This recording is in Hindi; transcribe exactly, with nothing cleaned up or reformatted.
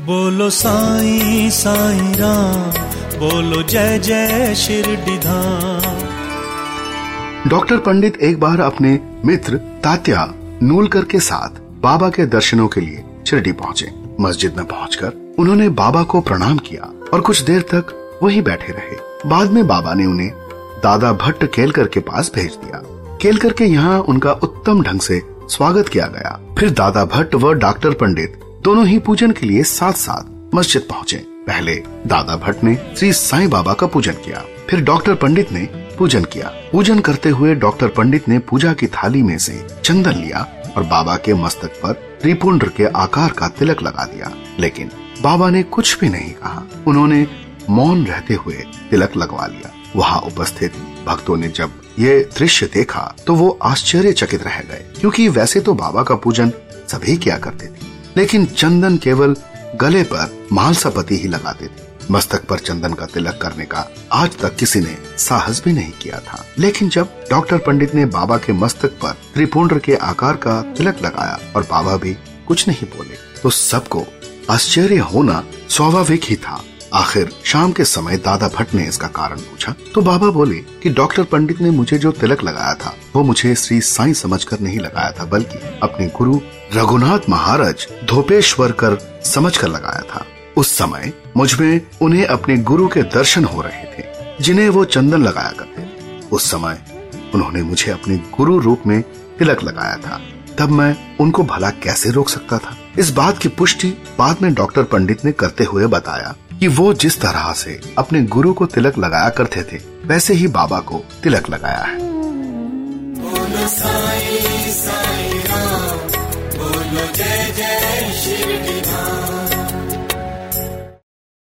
बोलो साईं साईं राम, बोलो जय जय शिरडी धाम। डॉक्टर पंडित एक बार अपने मित्र तात्या नूलकर के साथ बाबा के दर्शनों के लिए शिरडी पहुंचे। मस्जिद में पहुंचकर उन्होंने बाबा को प्रणाम किया और कुछ देर तक वहीं बैठे रहे। बाद में बाबा ने उन्हें दादा भट्ट केलकर के पास भेज दिया। केलकर के यहाँ उनका उत्तम ढंग से स्वागत किया गया। फिर दादा भट्ट व डॉक्टर पंडित दोनों ही पूजन के लिए साथ साथ मस्जिद पहुँचे। पहले दादा भट्ट ने श्री साईं बाबा का पूजन किया, फिर डॉक्टर पंडित ने पूजन किया। पूजन करते हुए डॉक्टर पंडित ने पूजा की थाली में से चंदन लिया और बाबा के मस्तक पर त्रिपुंड के आकार का तिलक लगा दिया, लेकिन बाबा ने कुछ भी नहीं कहा। उन्होंने मौन रहते हुए तिलक लगवा लिया। वहाँ उपस्थित भक्तों ने जब ये दृश्य देखा तो वो आश्चर्यचकित रह गए, क्योंकि वैसे तो बाबा का पूजन सभी किया करते थे, लेकिन चंदन केवल गले पर मालसापति ही लगाते थे। मस्तक पर चंदन का तिलक करने का आज तक किसी ने साहस भी नहीं किया था। लेकिन जब डॉक्टर पंडित ने बाबा के मस्तक पर त्रिपुंड के आकार का तिलक लगाया और बाबा भी कुछ नहीं बोले, तो सबको आश्चर्य होना स्वाभाविक ही था। आखिर शाम के समय दादा भट्ट ने इसका कारण पूछा तो बाबा बोले कि डॉक्टर पंडित ने मुझे जो तिलक लगाया था वो मुझे श्री साईं समझकर नहीं लगाया था, बल्कि अपने गुरु रघुनाथ महाराज धोपेश्वर कर समझकर लगाया था। उस समय मुझ में उन्हें अपने गुरु के दर्शन हो रहे थे, जिन्हें वो चंदन लगाया करते थे। उस समय उन्होंने मुझे अपने गुरु रूप में तिलक लगाया था, तब मैं उनको भला कैसे रोक सकता था। इस बात की पुष्टि बाद में डॉक्टर पंडित ने करते हुए बताया कि वो जिस तरह से अपने गुरु को तिलक लगाया करते थे, वैसे ही बाबा को तिलक लगाया है।